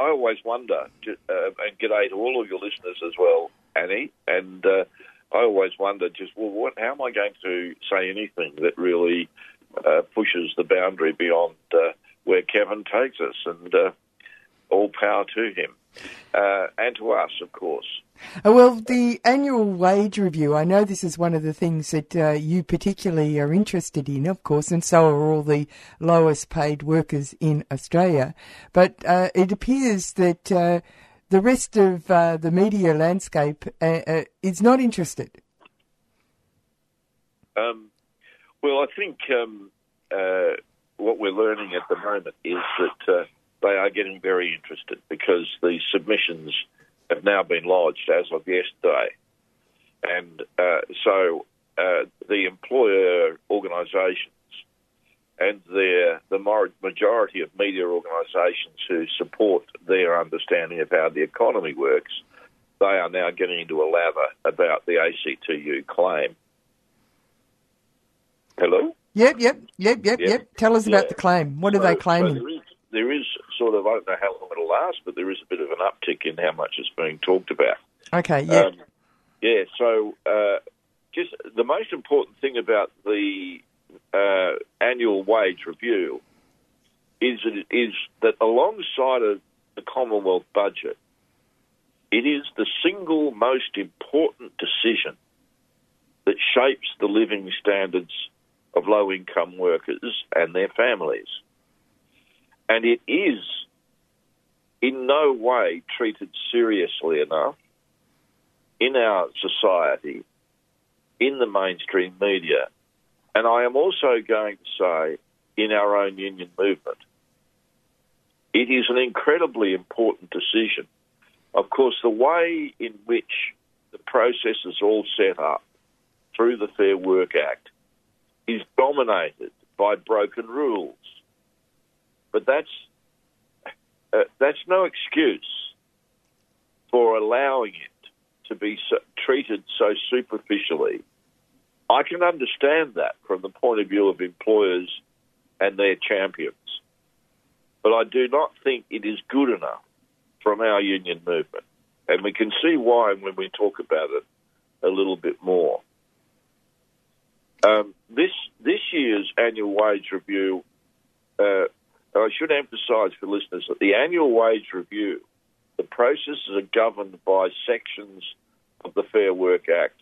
I always wonder, and g'day to all of your listeners as well, Annie, and I always wonder how am I going to say anything that really pushes the boundary beyond where Kevin takes us, and all power to him, and to us, of course. Well, the annual wage review, I know this is one of the things that you particularly are interested in, of course, and so are all the lowest paid workers in Australia. But it appears that the rest of the media landscape is not interested. Well, I think what we're learning at the moment is that they are getting very interested, because the submissions have now been lodged as of yesterday. And so the employer organisations and the majority of media organisations who support their understanding of how the economy works, they are now getting into a lather about the ACTU claim. Hello? Yep. Tell us about the claim. What are they claiming? So there is sort of, I don't know how long it'll last, but there is a bit of an uptick in how much is being talked about. Okay, yeah. So just the most important thing about the annual wage review is that alongside of the Commonwealth budget, it is the single most important decision that shapes the living standards of low-income workers and their families. And it is in no way treated seriously enough in our society, in the mainstream media, and I am also going to say in our own union movement. It is an incredibly important decision. Of course, the way in which the process is all set up through the Fair Work Act is dominated by broken rules. But that's no excuse for allowing it to be treated so superficially. I can understand that from the point of view of employers and their champions, but I do not think it is good enough from our union movement, and we can see why when we talk about it a little bit more. This year's annual wage review, I should emphasise for listeners that the annual wage review, the processes are governed by sections of the Fair Work Act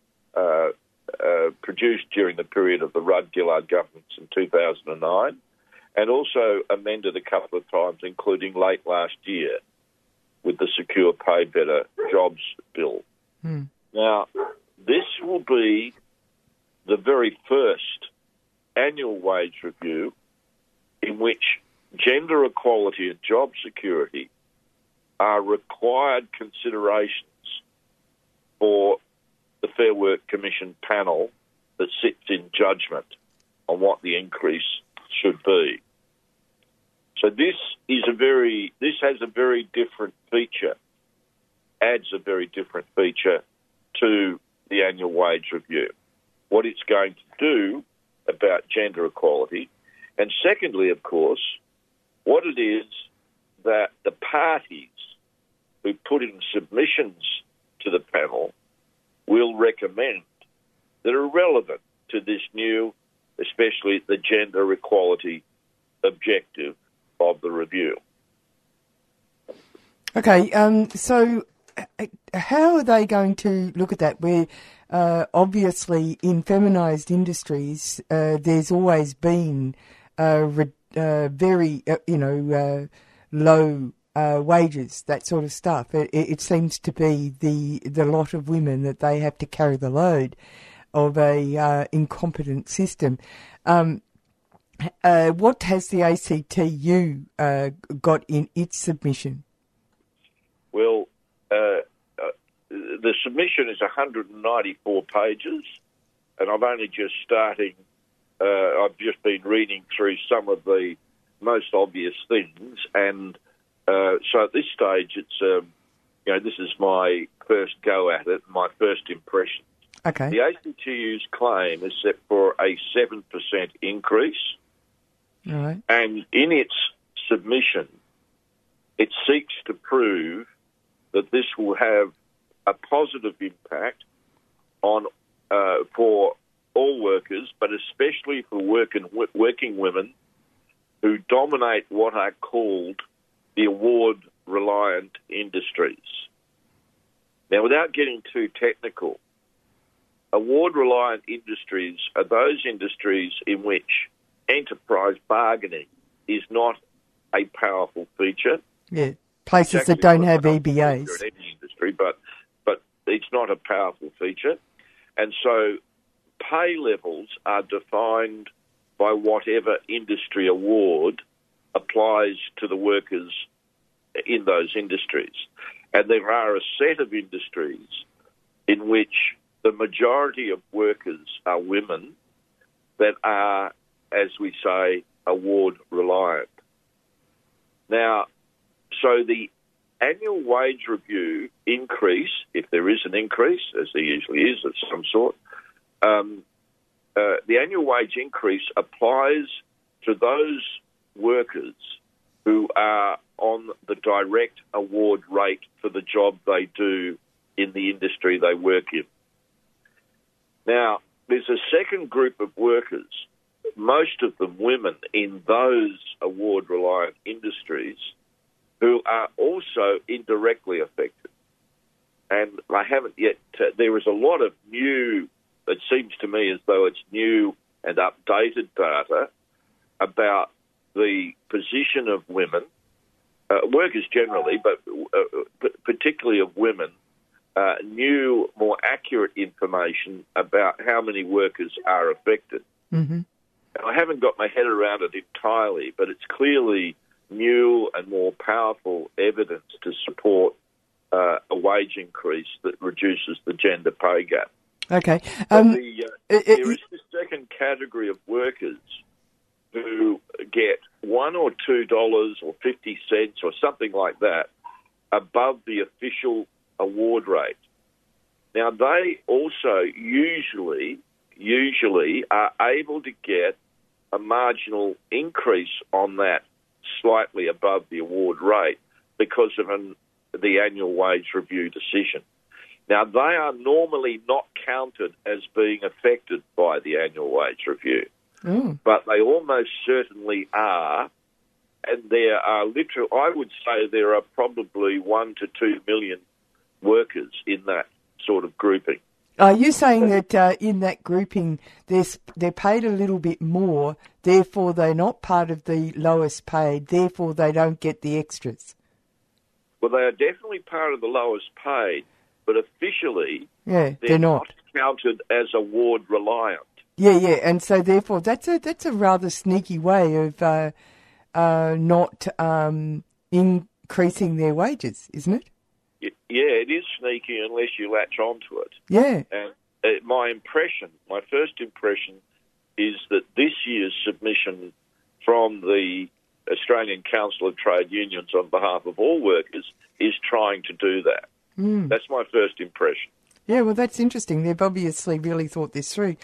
produced during the period of the Rudd-Gillard governments in 2009, and also amended a couple of times, including late last year with the Secure Pay Better Jobs Bill. Now, this will be the very first annual wage review in which gender equality and job security are required considerations for the Fair Work Commission panel that sits in judgment on what the increase should be. So this has a very different feature, adds a very different feature to the annual wage review. What it's going to do about gender equality, and secondly, of course, what it is that the parties who put in submissions to the panel will recommend that are relevant to this new, especially the gender equality objective of the review. Okay, so how are they going to look at that? Where obviously in feminised industries, there's always been very, low wages, that sort of stuff. It seems to be the lot of women that they have to carry the load of a incompetent system. What has the ACTU got in its submission? Well, the submission is 194 pages, and I'm only just starting. I've just been reading through some of the most obvious things, and so at this stage, it's this is my first go at it, my first impression. Okay. The ACTU's claim is set for a 7% increase, all right, and in its submission, it seeks to prove that this will have a positive impact on for all workers, but especially for working women who dominate what are called the award-reliant industries. Now, without getting too technical, award-reliant industries are those industries in which enterprise bargaining is not a powerful feature. Yeah, places that don't have EBAs. In any industry, but it's not a powerful feature. And so pay levels are defined by whatever industry award applies to the workers in those industries. And there are a set of industries in which the majority of workers are women that are, as we say, award reliant. Now, so the annual wage review increase, if there is an increase, as there usually is of some sort, the annual wage increase applies to those workers who are on the direct award rate for the job they do in the industry they work in. Now, there's a second group of workers, most of them women in those award-reliant industries, who are also indirectly affected. And I haven't yet, there is a lot of new, it seems to me as though it's new and updated data about the position of women, workers generally, but particularly of women, new, more accurate information about how many workers are affected. Mm-hmm. I haven't got my head around it entirely, but it's clearly new and more powerful evidence to support a wage increase that reduces the gender pay gap. Okay. There is this second category of workers who get $1 or $2 or 50 cents or something like that above the official award rate. Now, they also usually are able to get a marginal increase on that slightly above the award rate because of the annual wage review decision. Now, they are normally not counted as being affected by the annual wage review, but they almost certainly are. And there are literally, I would say there are probably 1 to 2 million workers in that sort of grouping. Are you saying that in that grouping they're paid a little bit more, therefore they're not part of the lowest paid, therefore they don't get the extras? Well, they are definitely part of the lowest paid, but officially they're not counted as award reliant. Yeah, and so therefore that's a rather sneaky way of not increasing their wages, isn't it? Yeah, it is sneaky unless you latch onto it. Yeah. And my first impression is that this year's submission from the Australian Council of Trade Unions on behalf of all workers is trying to do that. That's my first impression. Yeah, well, that's interesting. They've obviously really thought this through.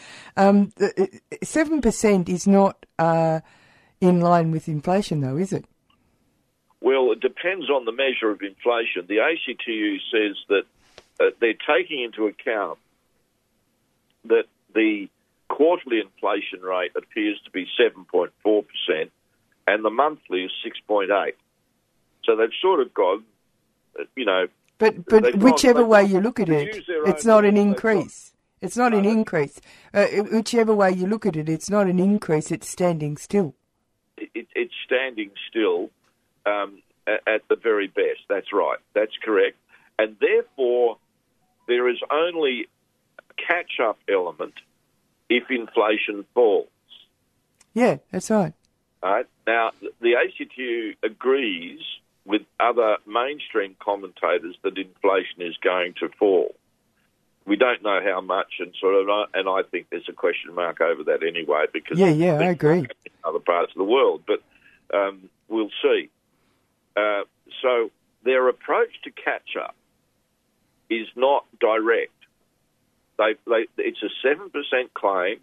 7% is not in line with inflation, though, is it? Well, it depends on the measure of inflation. The ACTU says that they're taking into account that the quarterly inflation rate appears to be 7.4% and the monthly is 6.8%. So they've sort of gone, But whichever way you look at it, it's not an increase. It's not an increase. Whichever way you look at it, it's not an increase. It's standing still. It's standing still. At the very best. That's right. That's correct. And therefore, there is only a catch-up element if inflation falls. Yeah, that's right. All right. Now, the ACTU agrees with other mainstream commentators that inflation is going to fall. We don't know how much, and I think there's a question mark over that anyway because I agree. In other parts of the world, but we'll see. So their approach to catch up is not direct. It's a 7% claim,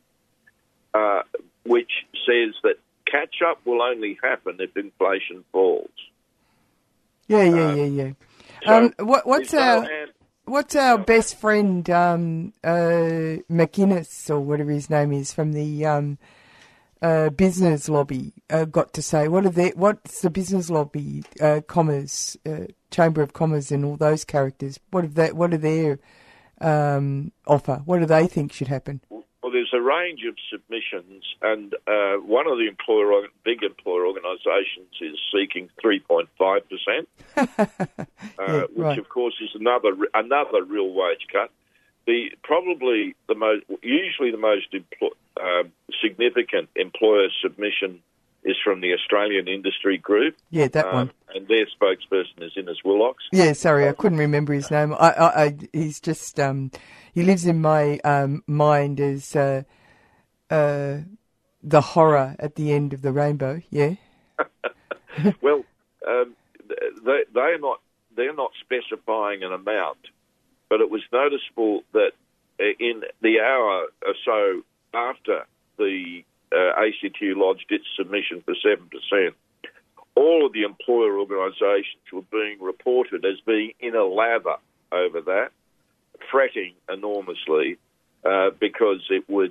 which says that catch up will only happen if inflation falls. Yeah. So What's our best friend McInnes, or whatever his name is, from the business lobby got to say? What's the business lobby, Commerce, Chamber of Commerce, and all those characters? What are their offer? What do they think should happen? Well, there's a range of submissions, and one of the big employer organisations is seeking 3.5%, which of course is another real wage cut. Usually the most significant employer submission is from the Australian Industry Group. Yeah, that one. And their spokesperson is Innes Willocks. Yeah, sorry, I couldn't remember his name. He's just he lives in my mind as the horror at the end of the rainbow. Yeah. Well, they're not specifying an amount, but it was noticeable that in the hour or so after the ACTU lodged its submission for 7%, all of the employer organisations were being reported as being in a lather over that, fretting enormously because it would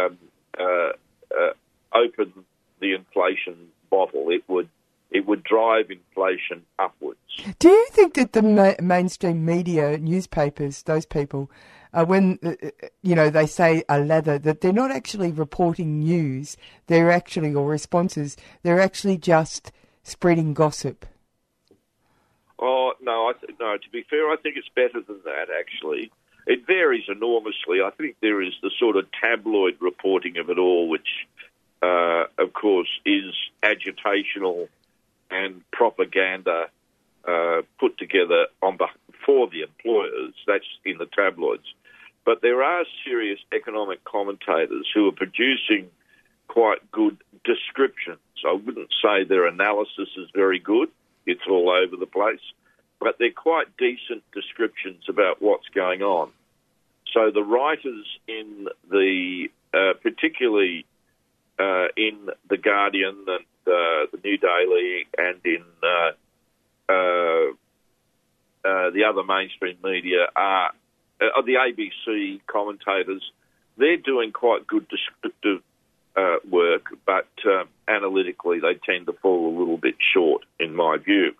open the inflation bottle. It would drive inflation upwards. Do you think that the mainstream media, newspapers, those people, when they say a lather, that they're not actually reporting news, or responses, they're actually just spreading gossip? Oh, no, no, to be fair, I think it's better than that, actually. It varies enormously. I think there is the sort of tabloid reporting of it all, which, of course, is agitational and propaganda put together for the employers. That's in the tabloids. But there are serious economic commentators who are producing quite good descriptions. I wouldn't say their analysis is very good. It's all over the place. But they're quite decent descriptions about what's going on. So the writers in particularly in The Guardian and the New Daily and in the other mainstream media are the ABC commentators. They're doing quite good descriptive work, but analytically they tend to fall a little bit short, in my view.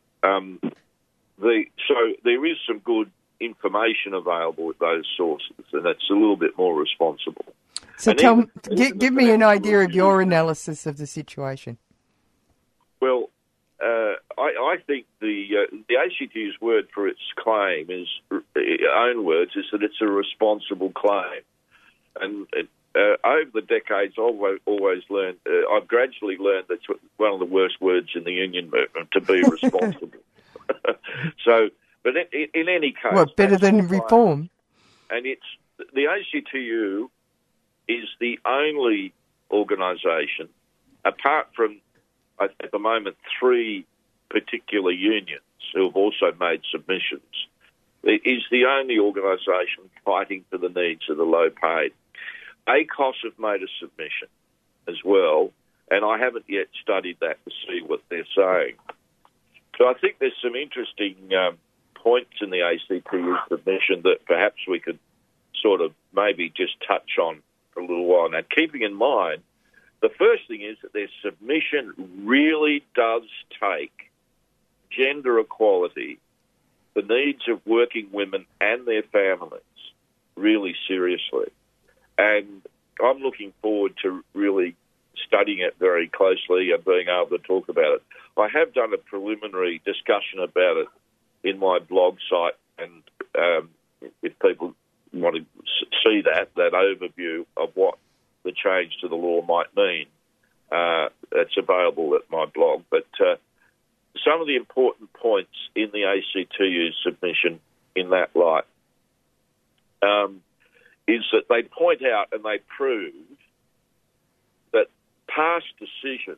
So there is some good information available at those sources, and it's a little bit more responsible. So give me an idea of your analysis of the situation. Well, I think the ACTU's word for its claim is, own words, is that it's a responsible claim. And over the decades, I've always learned, I've gradually learned that's one of the worst words in the union movement, to be responsible. So, but in any case... Well, better than reform. And the ACTU is the only organisation, apart from, at the moment, 3 particular unions who have also made submissions, it is the only organisation fighting for the needs of the low paid. ACOS have made a submission as well, and I haven't yet studied that to see what they're saying. So I think there's some interesting points in the ACTU submission that perhaps we could sort of maybe just touch on for a little while. Now, keeping in mind, the first thing is that their submission really does take gender equality, the needs of working women and their families, really seriously. And I'm looking forward to really studying it very closely and being able to talk about it. I have done a preliminary discussion about it in my blog site, and if people want to see that overview of what the change to the law might mean, it's available at my blog. But some of the important points in the ACTU submission in that light is that they point out and they prove that past decisions,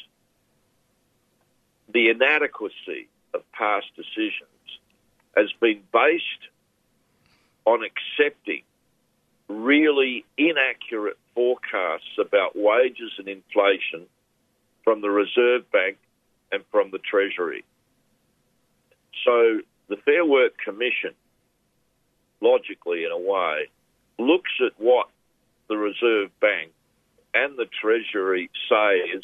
the inadequacy of past decisions, has been based on accepting really inaccurate forecasts about wages and inflation from the Reserve Bank and from the Treasury. Fair Work Commission, logically in a way, looks at what the Reserve Bank and the Treasury say is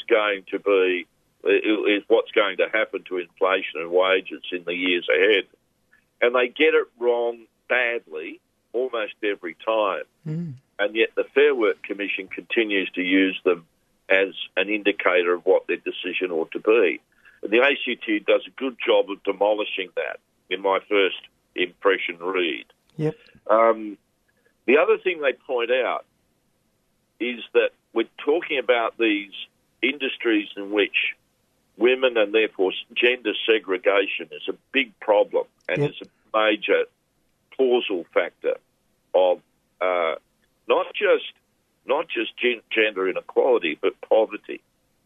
what's going to happen to inflation and wages in the years ahead. And they get it wrong badly almost every time. And yet the Fair Work Commission continues to use them as an indicator of what their decision ought to be. And the ACTU does a good job of demolishing that in my first impression read. Yep. The other thing they point out is that we're talking about these industries in which women and therefore gender segregation is a big problem and is a major causal factor of not just gender inequality but poverty.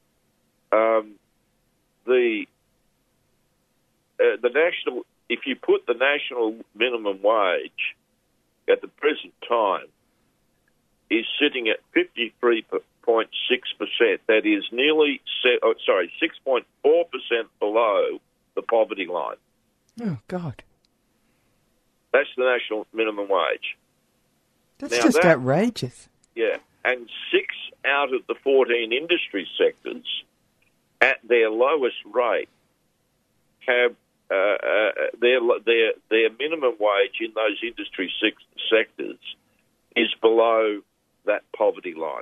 If you put the national minimum wage at the present time is sitting at 53.6%. That is nearly 6.4% below the poverty line. Oh, God. That's the national minimum wage. That's outrageous. Yeah, and 6 out of the 14 industry sectors at their lowest rate have their minimum wage in those industry sectors is below that poverty line.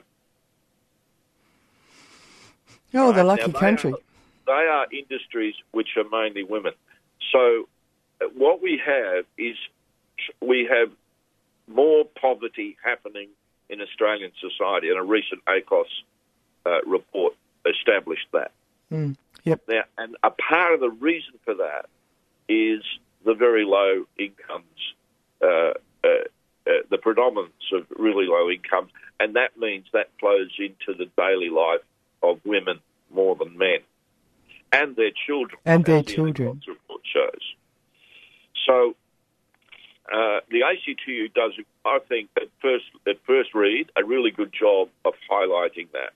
Oh, the lucky country. They are industries which are mainly women. So what we have is we have more poverty happening in Australian society, and a recent ACOS report established that. Yep. Now, and a part of the reason for that is the very low incomes, the predominance of really low incomes, and that means that flows into the daily life of women more than men, and their children. And their as the children. ACOS report shows. So the ACTU does, I think, at first read, a really good job of highlighting that.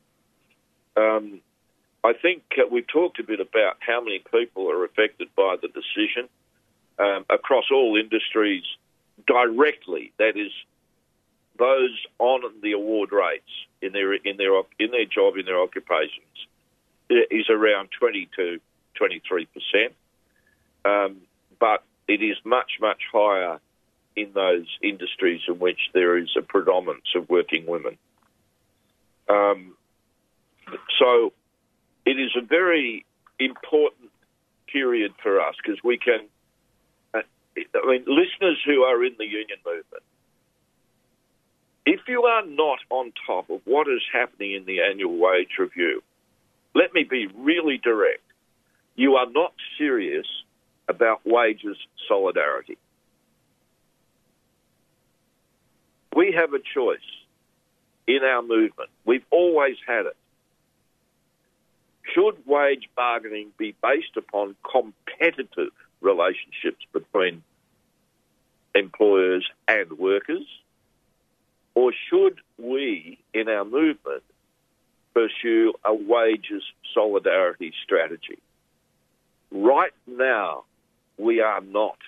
I think we've talked a bit about how many people are affected by the decision across all industries directly. That is, those on the award rates in their job, in their occupations, is around 20 to 23%. But it is much, much higher in those industries in which there is a predominance of working women. So it is a very important period for us because we can, listeners who are in the union movement, if you are not on top of what is happening in the annual wage review, let me be really direct. You are not serious about wages solidarity. We have a choice in our movement. We've always had it. Should wage bargaining be based upon competitive relationships between employers and workers? Or should we, in our movement, pursue a wages solidarity strategy? Right now, we are not.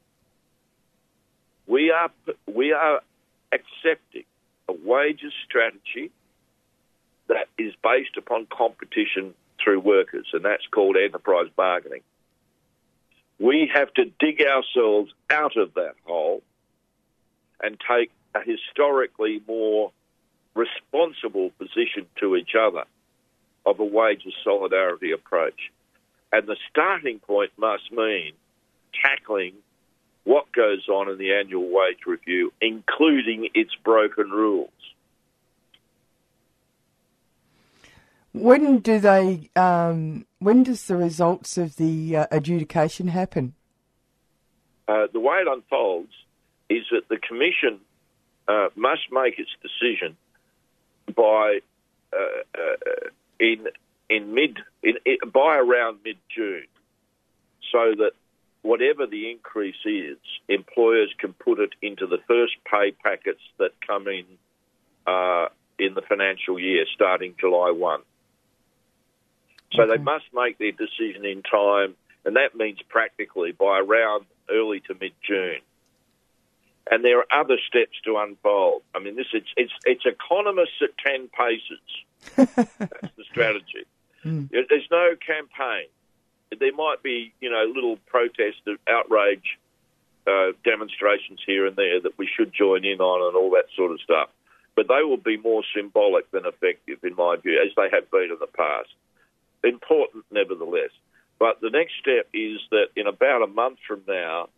We are accepting a wages strategy that is based upon competition through workers, and that's called enterprise bargaining. We have to dig ourselves out of that hole and take a historically more responsible position to each other of a wages solidarity approach. And the starting point must mean tackling what goes on in the annual wage review, including its broken rules. When does the results of the adjudication happen? The way it unfolds is that the Commission must make its decision by by around mid-June, so that whatever the increase is, employers can put it into the first pay packets that come in the financial year starting July 1. So they must make their decision in time, and that means practically by around early to mid-June. And there are other steps to unfold. I mean, it's economists at 10 paces. That's the strategy. There's no campaign. There might be, little protest, outrage, demonstrations here and there that we should join in on and all that sort of stuff. But they will be more symbolic than effective, in my view, as they have been in the past. Important, nevertheless. But the next step is that in about a month from now,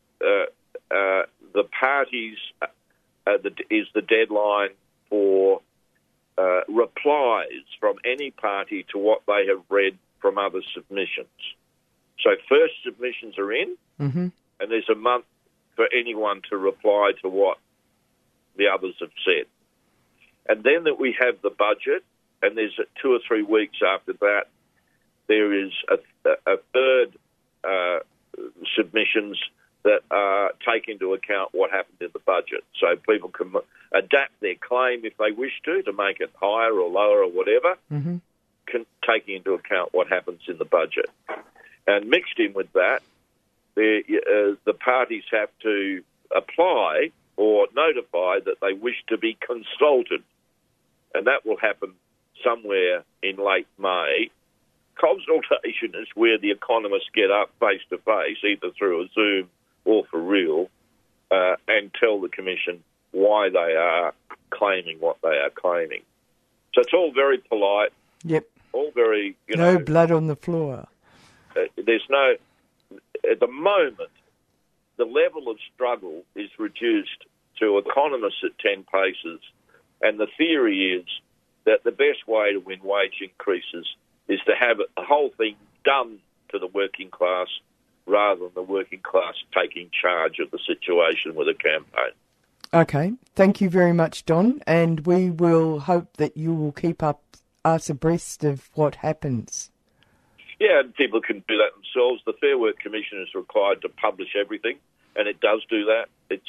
the parties is the deadline for replies from any party to what they have read from other submissions. So first submissions are in, and there's a month for anyone to reply to what the others have said. And then that we have the budget, and there's 2 or 3 weeks after that, there is a third submissions that take into account what happened in the budget. So people can adapt their claim if they wish to make it higher or lower or whatever, taking into account what happens in the budget. And mixed in with that, the parties have to apply or notify that they wish to be consulted. And that will happen somewhere in late May. Consultation is where the economists get up face-to-face, either through a Zoom or for real, and tell the Commission why they are claiming what they are claiming. So it's all very polite. Yep. All very, no blood on the floor. There's no... At the moment, the level of struggle is reduced to economists at 10 paces, and the theory is that the best way to win wage increases is to have the whole thing done to the working class rather than the working class taking charge of the situation with a campaign. Okay. Thank you very much, Don, and we will hope that you will keep us abreast of what happens. Yeah, and people can do that themselves. The Fair Work Commission is required to publish everything, and it does do that. It's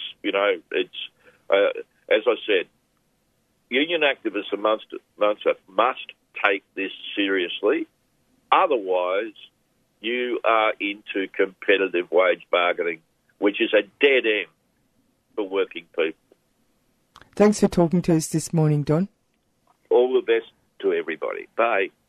as I said, union activists must take this seriously. Otherwise, you are into competitive wage bargaining, which is a dead end for working people. Thanks for talking to us this morning, Don. All the best to everybody. Bye.